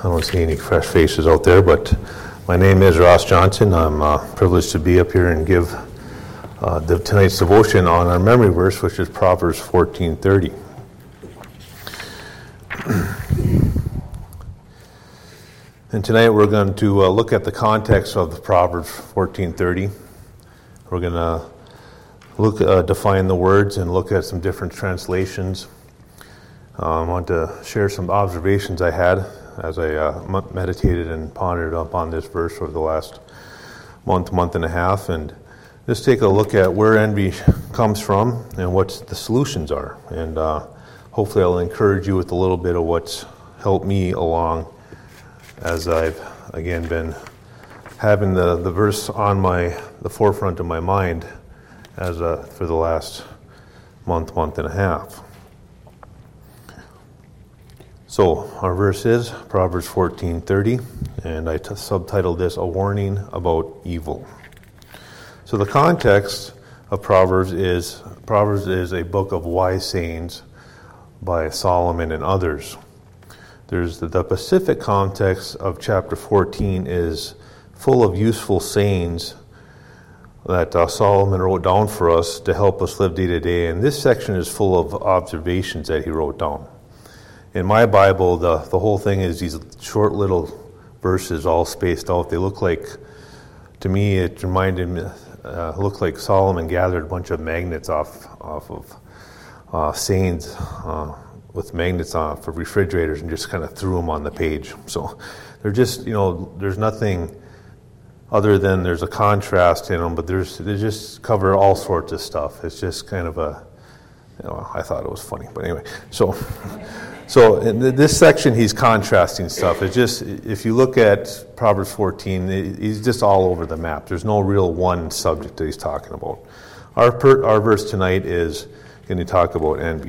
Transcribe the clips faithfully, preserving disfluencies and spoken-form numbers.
don't see any fresh faces out there, but my name is Ross Johnson. I'm uh, privileged to be up here and give uh, the, tonight's devotion on our memory verse, which is Proverbs fourteen thirty. And tonight we're going to uh, look at the context of the Proverbs fourteen thirty. We're going to look, uh, define the words and look at some different translations. Uh, I want to share some observations I had as I uh, meditated and pondered upon this verse over the last month, month and a half, and just take a look at where envy comes from and what the solutions are. And uh, hopefully I'll encourage you with a little bit of what's helped me along as I've, again, been having the, the verse on my the forefront of my mind as a, for the last month, month and a half. So our verse is Proverbs fourteen thirty, and I t- subtitled this, A Warning About Evil. So the context of Proverbs is, Proverbs is a book of wise sayings by Solomon and others. There's the, the specific context of chapter fourteen is full of useful sayings that uh, Solomon wrote down for us to help us live day to day, and this section is full of observations that he wrote down. In my Bible, the, the whole thing is these short little verses all spaced out. They look like, to me, it reminded me, uh, looked like Solomon gathered a bunch of magnets off off of uh, sayings uh, with magnets on for refrigerators and just kind of threw them on the page. So they're just, you know, there's nothing other than there's a contrast in them, but there's they just cover all sorts of stuff. It's just kind of a, you know, I thought it was funny, but anyway, so. So in this section, he's contrasting stuff. It's just, if you look at Proverbs fourteen, he's just all over the map. There's no real one subject that he's talking about. Our per, our verse tonight is going to talk about envy.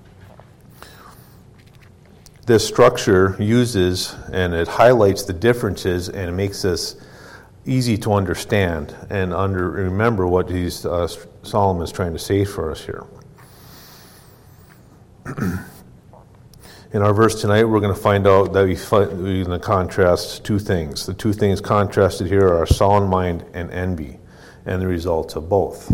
This structure uses, and it highlights the differences, and it makes this easy to understand and under remember what he's, uh, Solomon is trying to say for us here. In our verse tonight, we're going to find out that we find, we're going to contrast two things. The two things contrasted here are sound mind and envy, and the results of both.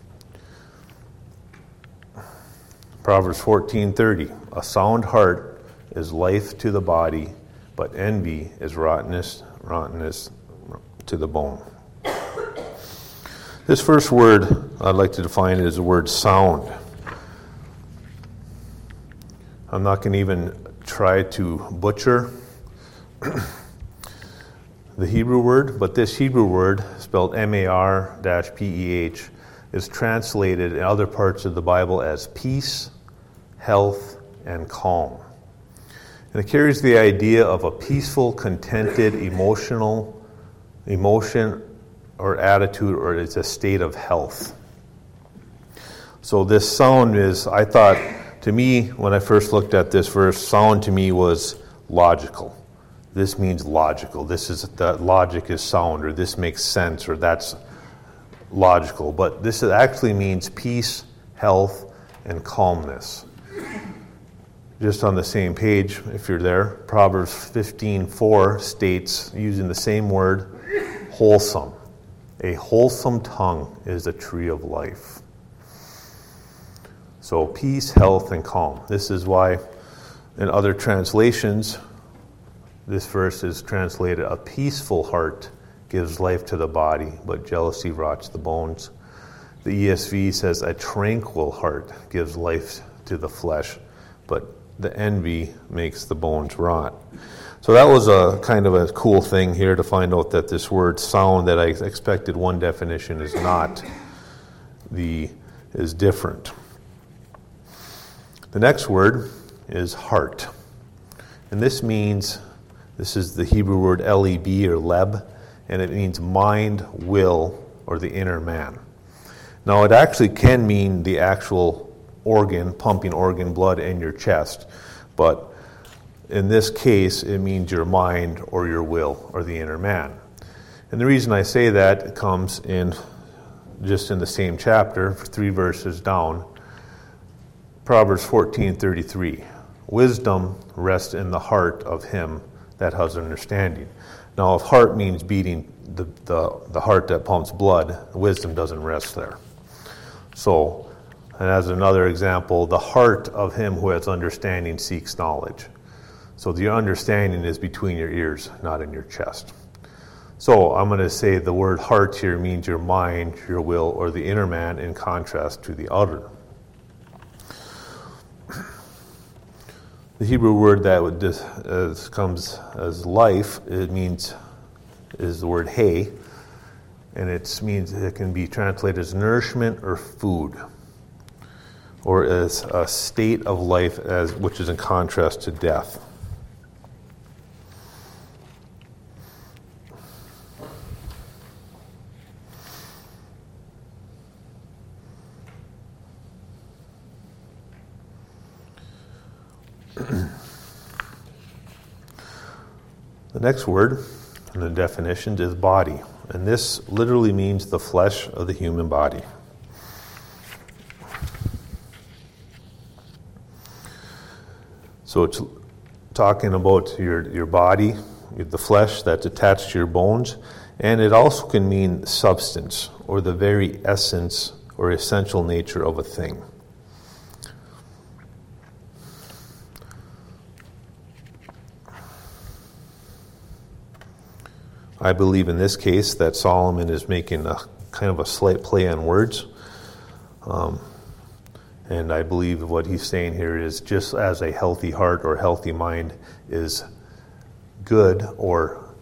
Proverbs fourteen thirty, a sound heart is life to the body, but envy is rottenness, rottenness to the bone. This first word I'd like to define is the word sound. I'm not going to even try to butcher the Hebrew word, but this Hebrew word, spelled M A R P E H, is translated in other parts of the Bible as peace, health, and calm. And it carries the idea of a peaceful, contented, emotional, emotion or attitude, or it's a state of health. So this sound is, I thought, to me, when I first looked at this verse, sound to me was logical. This means logical. This is that logic is sound, or this makes sense, or that's logical. But this actually means peace, health, and calmness. Just on the same page, if you're there, Proverbs fifteen four states, using the same word, wholesome. A wholesome tongue is a tree of life. So peace, health, and calm. This is why in other translations, this verse is translated, a peaceful heart gives life to the body, but jealousy rots the bones. The E S V says, a tranquil heart gives life to the flesh, but the envy makes the bones rot. So that was a kind of a cool thing here to find out that this word sound that I expected one definition is not, the is different. The next word is heart. And this means, this is the Hebrew word L E B or leb, and it means mind, will, or the inner man. Now it actually can mean the actual organ, pumping organ, blood in your chest, but in this case it means your mind or your will or the inner man. And the reason I say that comes in just in the same chapter, three verses down, Proverbs fourteen thirty-three. Wisdom rests in the heart of him that has understanding. Now, if heart means beating the, the, the heart that pumps blood, wisdom doesn't rest there. So, and as another example, the heart of him who has understanding seeks knowledge. So the understanding is between your ears, not in your chest. So I'm going to say the word heart here means your mind, your will, or the inner man in contrast to the outer. The Hebrew word that would dis, as comes as life, it means, is the word hay, and it means it can be translated as nourishment or food, or as a state of life, as which is in contrast to death. The next word in the definitions is body, and this literally means the flesh of the human body. So it's talking about your, your body, the flesh that's attached to your bones, and it also can mean substance or the very essence or essential nature of a thing. I believe in this case that Solomon is making a kind of a slight play on words. Um, and I believe what he's saying here is just as a healthy heart or healthy mind is good or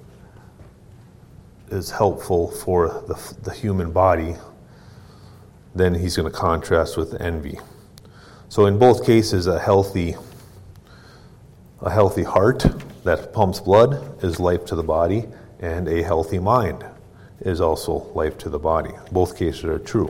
is helpful for the, the human body, then he's going to contrast with envy. So in both cases, a healthy, a healthy heart that pumps blood is life to the body, and a healthy mind is also life to the body. Both cases are true.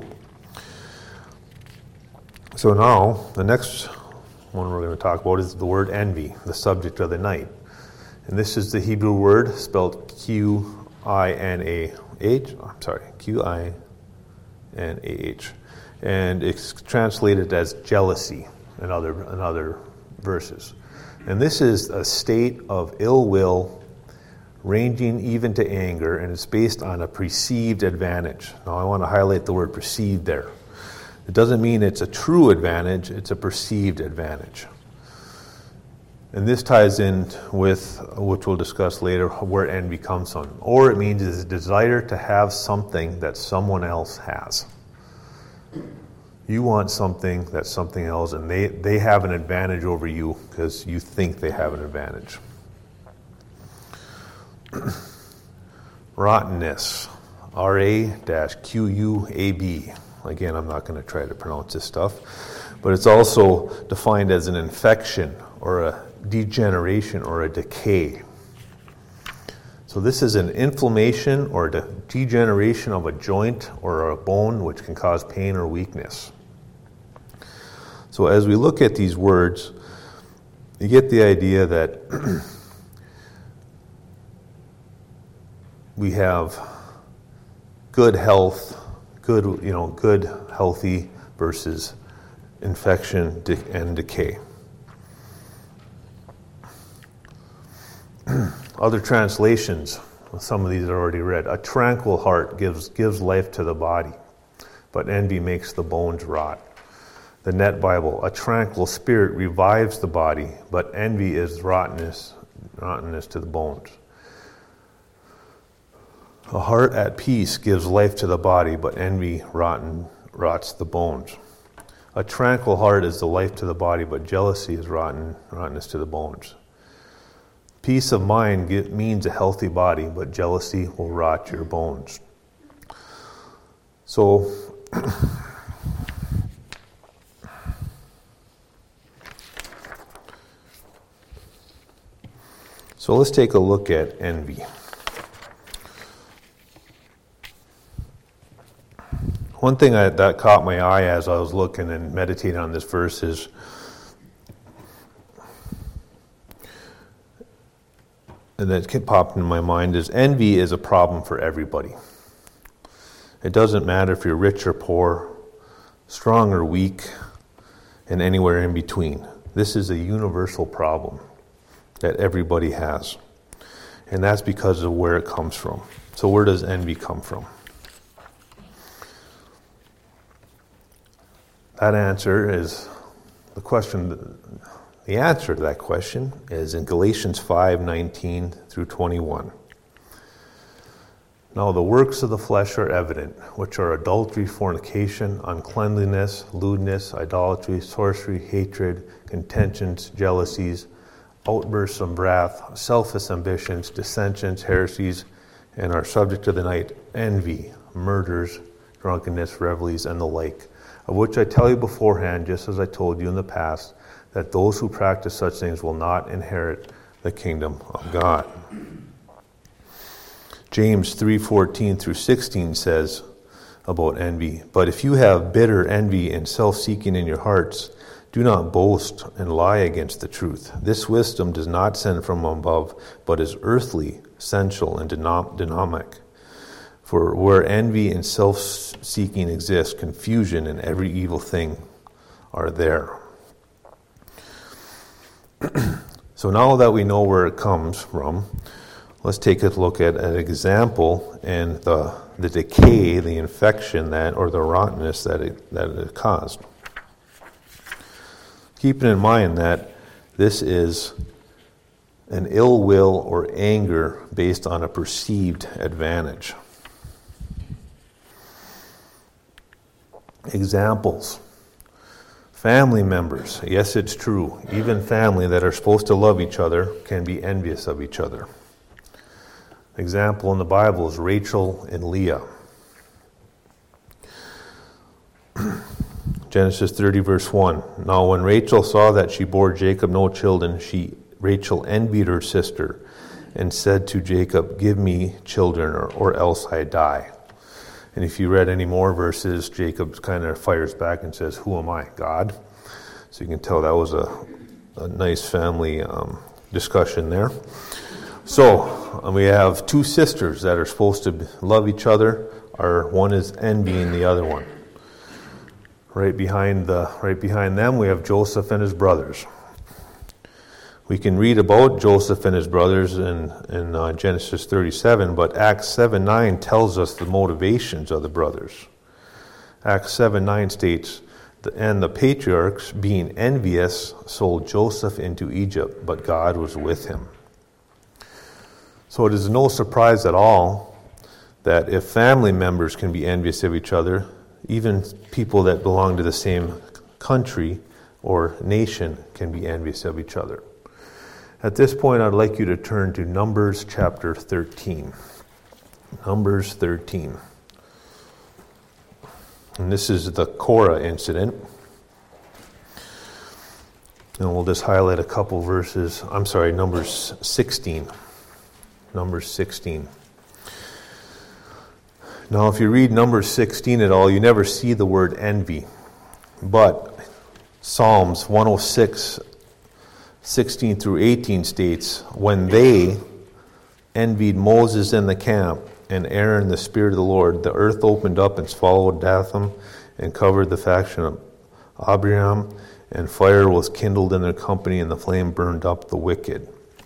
So now, the next one we're going to talk about is the word envy, the subject of the night. And this is the Hebrew word spelled Q I N A H. I'm sorry, Q I N A H. And it's translated as jealousy in other, in other verses. And this is a state of ill will ranging even to anger, and it's based on a perceived advantage. Now I want to highlight the word perceived there. It doesn't mean it's a true advantage, it's a perceived advantage. And this ties in with, which we'll discuss later, where envy comes from. Or it means it's a desire to have something that someone else has. You want something that something else, and they, they have an advantage over you because you think they have an advantage. Rottenness, R A Q U A B. Again, I'm not going to try to pronounce this stuff, but it's also defined as an infection or a degeneration or a decay. So this is an inflammation or de- degeneration of a joint or a bone which can cause pain or weakness. So as we look at these words, you get the idea that we have good health, good, you know, good, healthy versus infection and decay. Other translations, some of these are already read. A tranquil heart gives gives life to the body, but envy makes the bones rot. The Net Bible, a tranquil spirit revives the body, but envy is rottenness, rottenness to the bones. A heart at peace gives life to the body, but envy rotten, rots the bones. A tranquil heart is the life to the body, but jealousy is rotten, rottenness to the bones. Peace of mind get, means a healthy body, but jealousy will rot your bones. So, so let's take a look at envy. One thing I, that caught my eye as I was looking and meditating on this verse is and that popped in my mind is envy is a problem for everybody. It doesn't matter if you're rich or poor, strong or weak, and anywhere in between. This is a universal problem that everybody has. And that's because of where it comes from. So where does envy come from? That answer is the question, the answer to that question is in Galatians five nineteen through twenty-one. Now the works of the flesh are evident, which are adultery, fornication, uncleanliness, lewdness, idolatry, sorcery, hatred, contentions, jealousies, outbursts of wrath, selfish ambitions, dissensions, heresies, and are subject to the night, envy, murders, drunkenness, revelries, and the like, of which I tell you beforehand, just as I told you in the past, that those who practice such things will not inherit the kingdom of God. James three fourteen through sixteen says about envy, but if you have bitter envy and self-seeking in your hearts, do not boast and lie against the truth. This wisdom does not send from above, but is earthly, sensual, and dynamic. For where envy and self-seeking exist, confusion and every evil thing are there. So now that we know where it comes from, let's take a look at an example and the the decay, the infection that, or the rottenness that it that it caused. Keeping in mind that this is an ill will or anger based on a perceived advantage. Examples. Family members. Yes, it's true. Even family that are supposed to love each other can be envious of each other. Example in the Bible is Rachel and Leah. Genesis thirty verse one. Now when Rachel saw that she bore Jacob no children, she Rachel envied her sister and said to Jacob, give me children or, or else I die. And if you read any more verses, Jacob kind of fires back and says, who am I, God? So you can tell that was a, a nice family um, discussion there. So um, we have two sisters that are supposed to love each other. Our one is envying the other one. Right behind the right behind them, we have Joseph and his brothers. We can read about Joseph and his brothers in, in uh, Genesis thirty-seven, but Acts seven nine tells us the motivations of the brothers. Acts seven nine states, and the patriarchs, being envious, sold Joseph into Egypt, but God was with him. So it is no surprise at all that if family members can be envious of each other, even people that belong to the same country or nation can be envious of each other. At this point, I'd like you to turn to Numbers chapter thirteen. Numbers thirteen. And this is the Korah incident. And we'll just highlight a couple verses. I'm sorry, Numbers sixteen. Numbers sixteen. Now, if you read Numbers sixteen at all, you never see the word envy. But Psalms one oh six, sixteen through eighteen states, when they envied Moses in the camp and Aaron the Spirit of the Lord, the earth opened up and swallowed Dathan and covered the faction of Abiram, and fire was kindled in their company, and the flame burned up the wicked.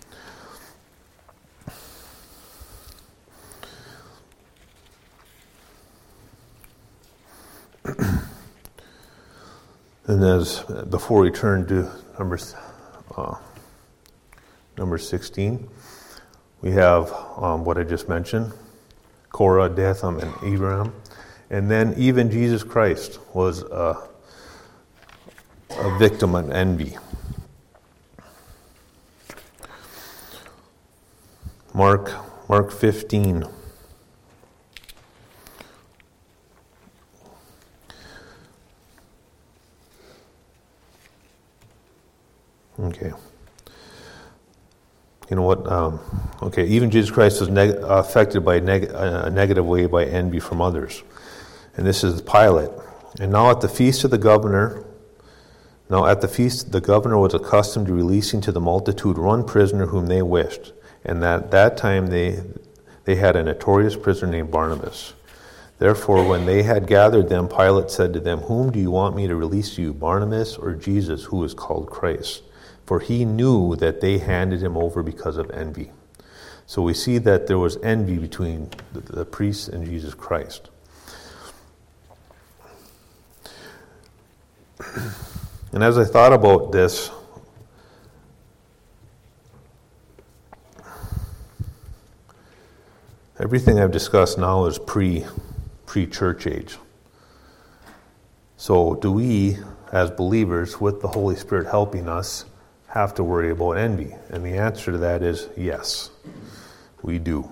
And as before we turn to Numbers, uh, number sixteen, we have um, what I just mentioned, Korah, Dathan, and Abiram. And then even Jesus Christ was a, a victim of envy. Mark, Mark fifteen. Okay. You know what? Um, okay, even Jesus Christ was neg- affected by neg- a negative way by envy from others. And this is Pilate. And now at the feast of the governor, now at the feast the governor was accustomed to releasing to the multitude one prisoner whom they wished. And at that time they they had a notorious prisoner named Barnabas. Therefore, when they had gathered them, Pilate said to them, whom do you want me to release to you, Barnabas or Jesus, who is called Christ? For he knew that they handed him over because of envy. So we see that there was envy between the, the priests and Jesus Christ. And as I thought about this, everything I've discussed now is pre, pre-church age. So do we, as believers, with the Holy Spirit helping us, have to worry about envy? And the answer to that is yes, we do.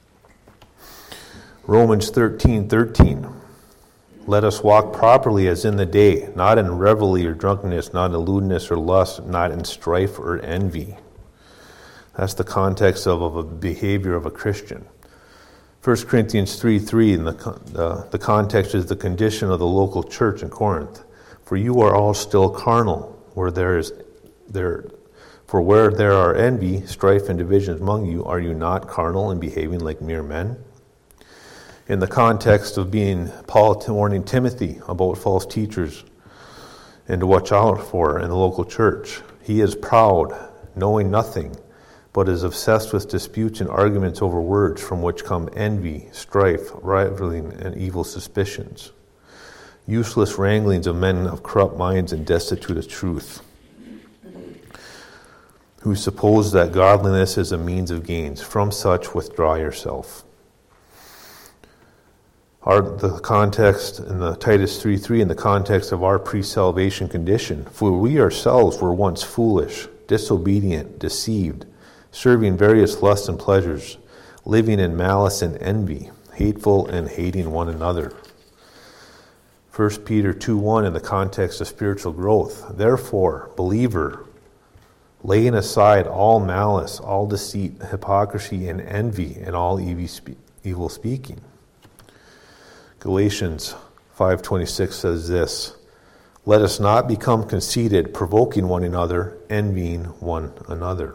Romans thirteen thirteen. Let us walk properly as in the day, not in revelry or drunkenness, not in lewdness or lust, not in strife or envy. That's the context of, of a behavior of a Christian. First Corinthians three three, and the, the, the context is the condition of the local church in Corinth. For you are all still carnal, where there is there for where there are envy, strife, and divisions among you, are you not carnal and behaving like mere men? In the context of being Paul warning Timothy about false teachers and to watch out for in the local church. He is proud, knowing nothing, but is obsessed with disputes and arguments over words, from which come envy, strife, rivaling, and evil suspicions. Useless wranglings of men of corrupt minds and destitute of truth, who suppose that godliness is a means of gains. From such withdraw yourself. Our, the context in the Titus three three, in the context of our pre-salvation condition, for we ourselves were once foolish, disobedient, deceived, serving various lusts and pleasures, living in malice and envy, hateful and hating one another. First Peter two one, in the context of spiritual growth. Therefore, believer, laying aside all malice, all deceit, hypocrisy, and envy, and all evil speaking. Galatians five twenty-six says this, let us not become conceited, provoking one another, envying one another.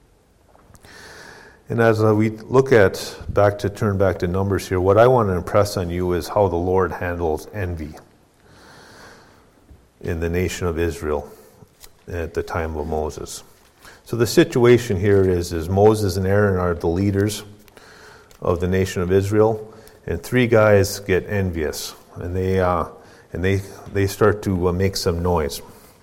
And as uh, we look at, back to turn back to Numbers here, what I want to impress on you is how the Lord handles envy in the nation of Israel at the time of Moses. So the situation here is, is Moses and Aaron are the leaders of the nation of Israel, and three guys get envious, and they uh, and they they start to uh, make some noise.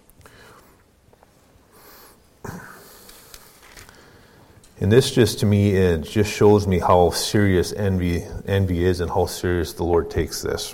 And this just to me, it just shows me how serious envy envy is and how serious the Lord takes this.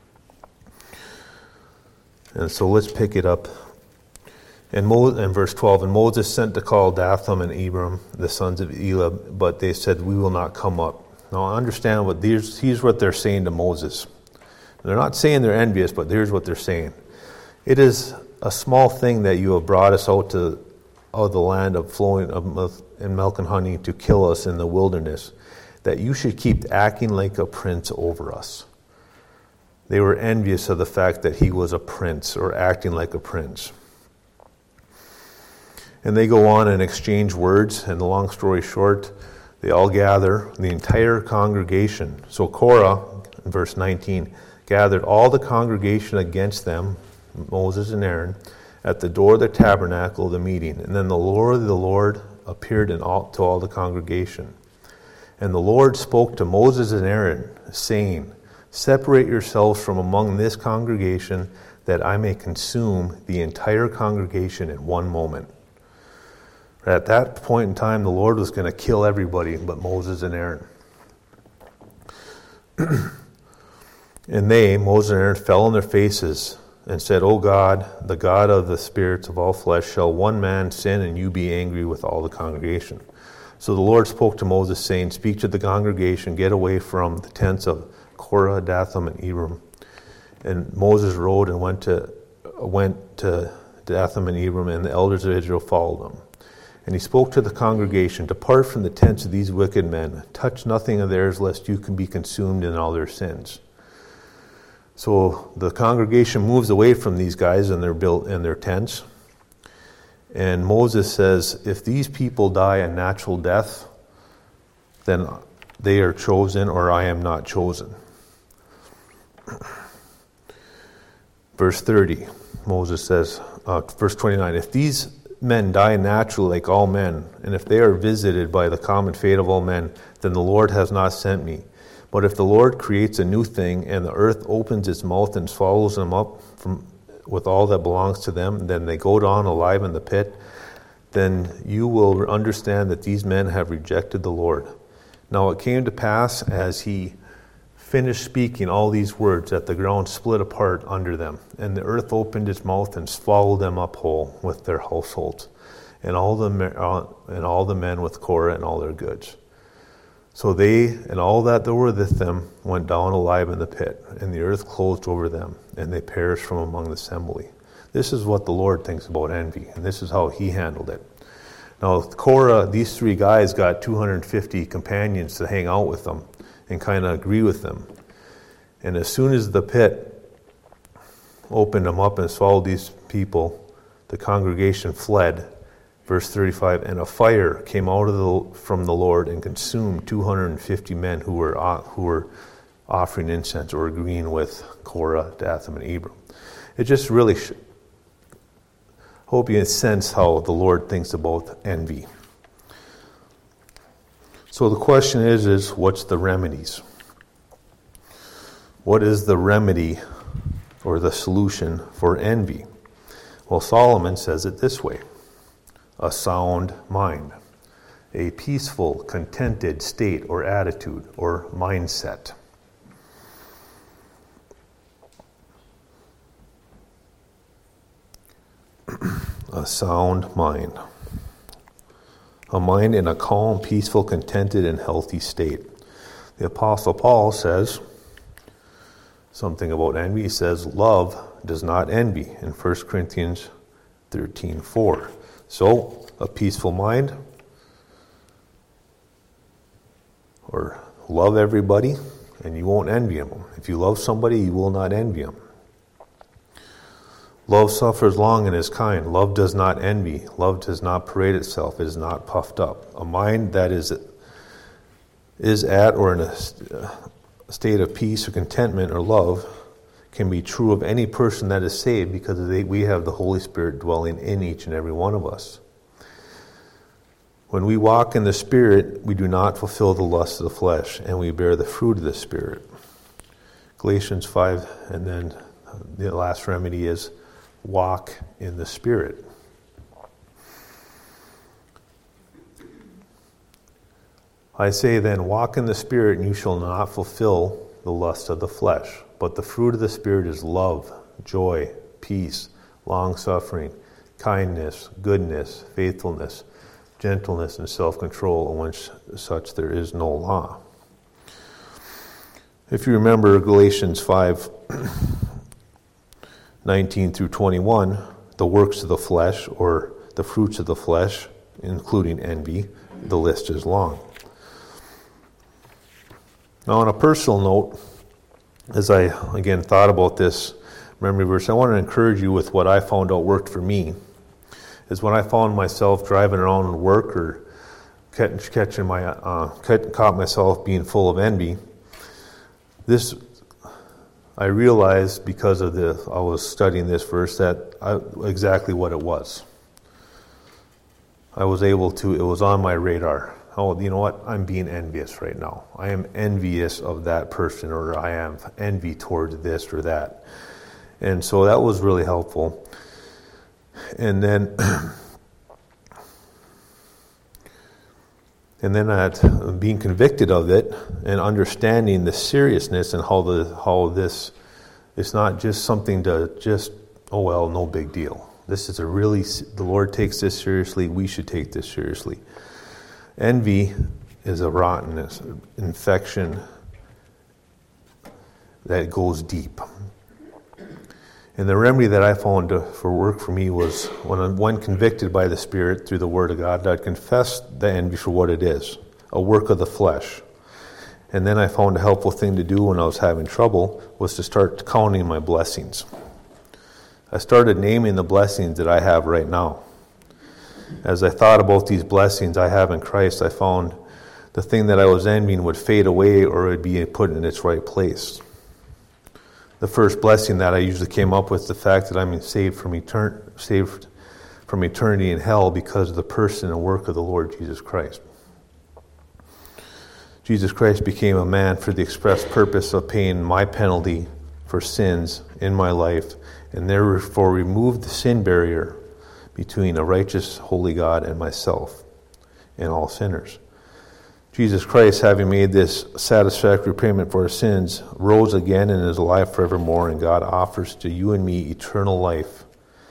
And so let's pick it up. And Mo- in verse twelve, and Moses sent to call Dathan and Abiram, the sons of Eliab, but they said, we will not come up. Now understand what these, here's what they're saying to Moses. They're not saying they're envious, but here's what they're saying. It is a small thing that you have brought us out to out of the land of flowing of milk and milk and honey to kill us in the wilderness, that you should keep acting like a prince over us. They were envious of the fact that he was a prince or acting like a prince. And they go on and exchange words, and the long story short, they all gather, the entire congregation. So Korah, in verse nineteen, gathered all the congregation against them, Moses and Aaron, at the door of the tabernacle of the meeting. And then the Lord, the Lord appeared in all, to all the congregation. And the Lord spoke to Moses and Aaron, saying, separate yourselves from among this congregation, that I may consume the entire congregation in one moment. At that point in time, the Lord was going to kill everybody but Moses and Aaron. And they, Moses and Aaron, fell on their faces and said, O God, the God of the spirits of all flesh, shall one man sin and you be angry with all the congregation? So the Lord spoke to Moses, saying, speak to the congregation, get away from the tents of Korah, Dathan, and Abiram. And Moses rode and went to went to Dathan and Abiram, and the elders of Israel followed him. And he spoke to the congregation, depart from the tents of these wicked men, touch nothing of theirs, lest you can be consumed in all their sins. So the congregation moves away from these guys and their built in their tents. And Moses says, if these people die a natural death, then they are chosen, or I am not chosen. Verse thirty, Moses says, uh, verse twenty-nine, if these men die naturally like all men, and if they are visited by the common fate of all men, then the Lord has not sent me. But if the Lord creates a new thing, and the earth opens its mouth and swallows them up from with all that belongs to them, then they go down alive in the pit, then you will understand that these men have rejected the Lord. Now it came to pass, as he finished speaking all these words, that the ground split apart under them, and the earth opened its mouth and swallowed them up whole with their households, and all the uh, and all the men with Korah and all their goods. So they and all that that were with them went down alive in the pit, and the earth closed over them, and they perished from among the assembly. This is what the Lord thinks about envy, and this is how he handled it. Now Korah, these three guys got two hundred fifty companions to hang out with them and kind of agree with them. And as soon as the pit opened them up and swallowed these people, the congregation fled. Verse thirty-five, and a fire came out of the, from the Lord and consumed two hundred fifty men who were uh, who were offering incense or agreeing with Korah, Dathan, and Abiram. It just really sh- hope you sense how the Lord thinks about envy. So the question is, is what's the remedies? What is the remedy or the solution for envy? Well, Solomon says it this way: a sound mind, a peaceful, contented state or attitude or mindset. A sound mind. A mind in a calm, peaceful, contented, and healthy state. The Apostle Paul says something about envy. He says, love does not envy in First Corinthians thirteen four. So, a peaceful mind, or love everybody, and you won't envy them. If you love somebody, you will not envy them. Love suffers long and is kind. Love does not envy. Love does not parade itself. It is not puffed up. A mind that is is at or in a state of peace or contentment or love can be true of any person that is saved, because they, we have the Holy Spirit dwelling in each and every one of us. When we walk in the Spirit, we do not fulfill the lust of the flesh, and we bear the fruit of the Spirit. Galatians five, and then the last remedy is walk in the Spirit. I say then, walk in the Spirit, and you shall not fulfill the lust of the flesh. But the fruit of the Spirit is love, joy, peace, long-suffering, kindness, goodness, faithfulness, gentleness, and self-control, in which such there is no law. If you remember Galatians five, nineteen through twenty-one, the works of the flesh, or the fruits of the flesh, including envy, the list is long. Now, on a personal note, as I, again, thought about this memory verse, I want to encourage you with what I found out worked for me. Is when I found myself driving around work or catch, catching my, uh, caught myself being full of envy, this, I realized because of the, I was studying this verse, that I, exactly what it was. I was able to, it was on my radar. Oh, you know what? I'm being envious right now. I am envious of that person, or I am envy towards this or that. And so that was really helpful. And then, and then at being convicted of it and understanding the seriousness and how the how this, it's not just something to just, oh well, no big deal. This is a really, the Lord takes this seriously. We should take this seriously. Envy is a rottenness, infection that goes deep. And the remedy that I found to, for work for me was when, when convicted by the Spirit through the Word of God, I'd confess the envy for what it is, a work of the flesh. And then I found a helpful thing to do when I was having trouble was to start counting my blessings. I started naming the blessings that I have right now. As I thought about these blessings I have in Christ, I found the thing that I was envying would fade away, or it would be put in its right place. The first blessing that I usually came up with, the fact that I'm saved from etern- saved from eternity in hell because of the person and work of the Lord Jesus Christ. Jesus Christ became a man for the express purpose of paying my penalty for sins in my life, and therefore removed the sin barrier between a righteous, holy God and myself and all sinners. Jesus Christ, having made this satisfactory payment for our sins, rose again and is alive forevermore, and God offers to you and me eternal life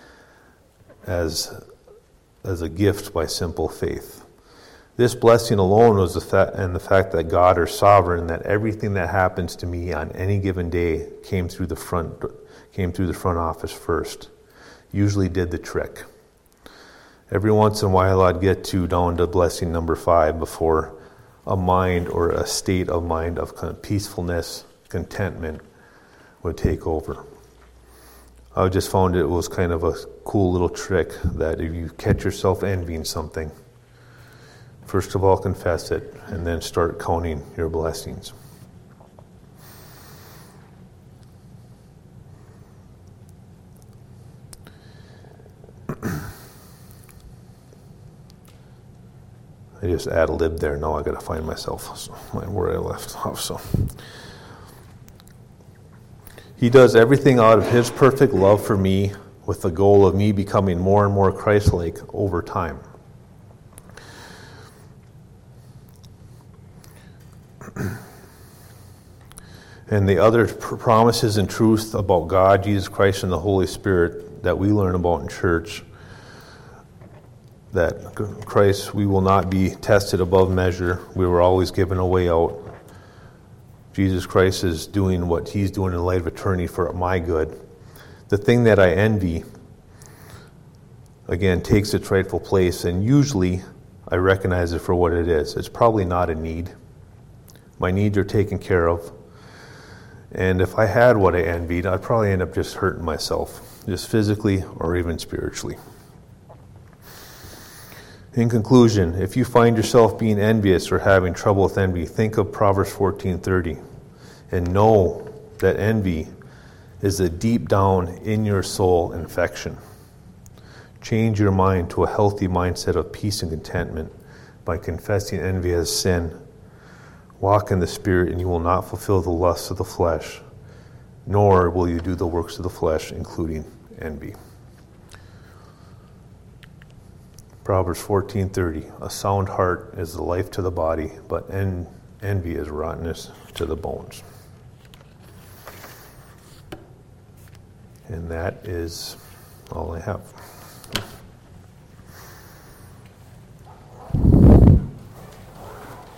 as, as a gift by simple faith. This blessing alone was the fact, and the fact that God is sovereign, that everything that happens to me on any given day came through the front, came through the front office first, usually did the trick. Every once in a while I'd get to down to blessing number five before a mind or a state of mind of kind of peacefulness, contentment would take over. I just found it was kind of a cool little trick that if you catch yourself envying something, first of all confess it and then start counting your blessings. I just ad-libbed there. Now I got to find myself so, where I left off. So He does everything out of His perfect love for me, with the goal of me becoming more and more Christ-like over time. And the other promises and truths about God, Jesus Christ, and the Holy Spirit that we learn about in church, that Christ, we will not be tested above measure. We were always given a way out. Jesus Christ is doing what He's doing in light of eternity for my good. The thing that I envy, again, takes its rightful place, and usually I recognize it for what it is. It's probably not a need. My needs are taken care of. And if I had what I envied, I'd probably end up just hurting myself, just physically or even spiritually. In conclusion, if you find yourself being envious or having trouble with envy, think of Proverbs fourteen thirty and know that envy is a deep down in your soul infection. Change your mind to a healthy mindset of peace and contentment by confessing envy as sin. Walk in the Spirit, and you will not fulfill the lusts of the flesh, nor will you do the works of the flesh, including envy. Proverbs fourteen thirty, a sound heart is the life to the body, but en- envy is rottenness to the bones. And that is all I have.